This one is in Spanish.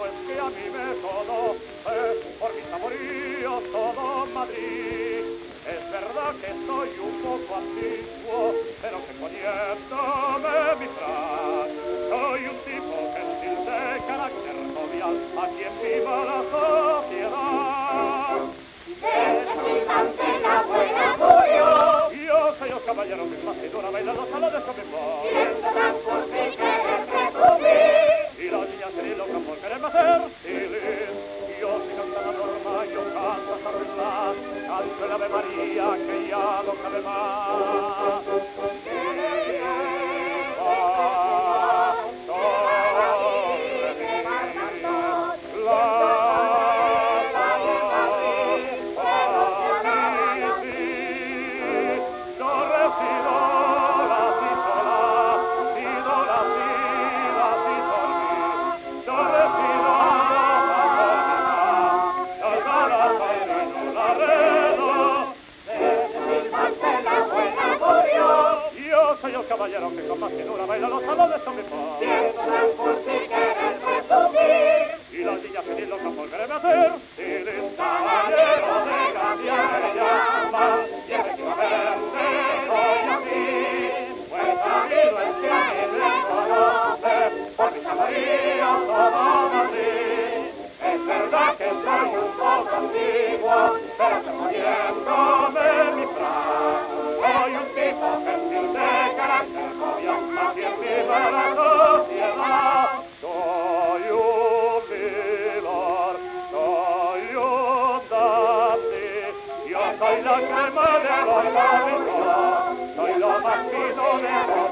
es que a mí me conoce por mis amoríos todo Madrid. Es verdad que soy un poco antiguo, pero que poniéndome mi frac, soy un tipo gentil de carácter jovial, a quien viva la sociedad. Desfilante la buena Julio. Yo soy el caballero que es más que dura baila los salones con mi voz. Y esto tan por si querer presumir. Y las niñas se locan por quererme hacer feliz. Yo soy canta la norma, yo canto hasta arreglar, canto el Ave María que ya no cabe más. Soy el caballero que con más finura baila los salones con mi voz. Y esto tan por si querer presumir. Y las niñas feliz locas por quererme hacer feliz. Caballero de Gracia me llaman, y efectivamente soy así. Pues sabido es que a mí me conoce por mis amoríos todo Madrid. Es verdad que soy un poco antiguo, pero que poniéndome mi frac, soy un tipo gentil de carácter jovial, a quien viva la sociedad. Soy un pilar, soy un dandy, yo soy la crema de los barricos, soy lo más fino de